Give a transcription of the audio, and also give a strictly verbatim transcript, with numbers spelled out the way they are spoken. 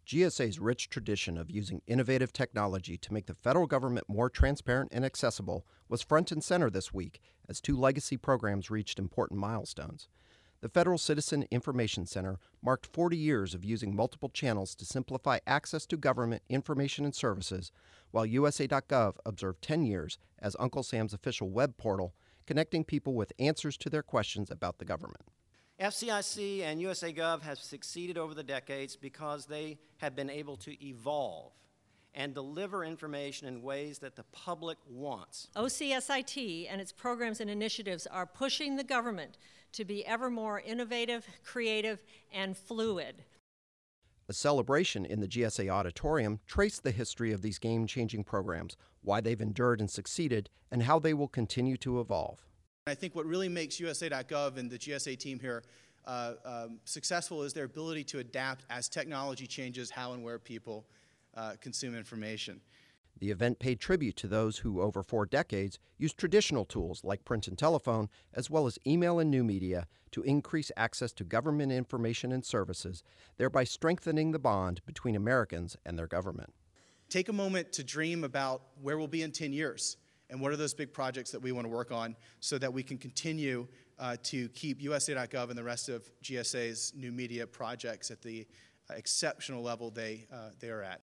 G S A's rich tradition of using innovative technology to make the federal government more transparent and accessible was front and center this week as two legacy programs reached important milestones. The Federal Citizen Information Center marked forty years of using multiple channels to simplify access to government information and services, while U S A dot gov observed ten years as Uncle Sam's official web portal, connecting people with answers to their questions about the government. F C I C and U S A Gov have succeeded over the decades because they have been able to evolve and deliver information in ways that the public wants. O C S I T and its programs and initiatives are pushing the government to be ever more innovative, creative, and fluid. A celebration in the G S A auditorium traced the history of these game-changing programs, why they've endured and succeeded, and how they will continue to evolve. I think what really makes U S A dot gov and the G S A team here uh, um, successful is their ability to adapt as technology changes how and where people uh, consume information. The event paid tribute to those who, over four decades, used traditional tools like print and telephone, as well as email and new media, to increase access to government information and services, thereby strengthening the bond between Americans and their government. Take a moment to dream about where we'll be in ten years. And what are those big projects that we want to work on so that we can continue uh, to keep U S A dot gov and the rest of G S A's new media projects at the uh, exceptional level they, uh, they are at.